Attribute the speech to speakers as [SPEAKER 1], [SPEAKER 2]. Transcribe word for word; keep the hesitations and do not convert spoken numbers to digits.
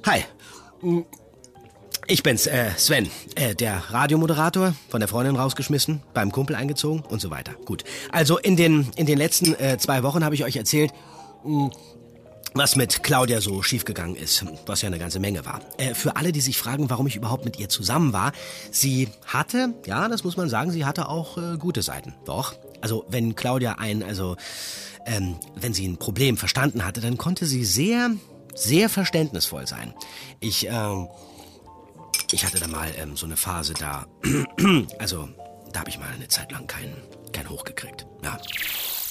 [SPEAKER 1] Hi. Ich bin's, äh, Sven, äh, der Radiomoderator, von der Freundin rausgeschmissen, beim Kumpel eingezogen und so weiter. Gut, also in den, in den letzten äh, zwei Wochen habe ich euch erzählt, mh, was mit Claudia so schiefgegangen ist, was ja eine ganze Menge war. Äh, für alle, die sich fragen, warum ich überhaupt mit ihr zusammen war, sie hatte, ja, das muss man sagen, sie hatte auch äh, gute Seiten. Doch, also wenn Claudia ein, also ähm, wenn sie ein Problem verstanden hatte, dann konnte sie sehr, sehr verständnisvoll sein. Ich, ähm, ich hatte da mal ähm, so eine Phase da, also da habe ich mal eine Zeit lang keinen kein Hoch gekriegt, ja.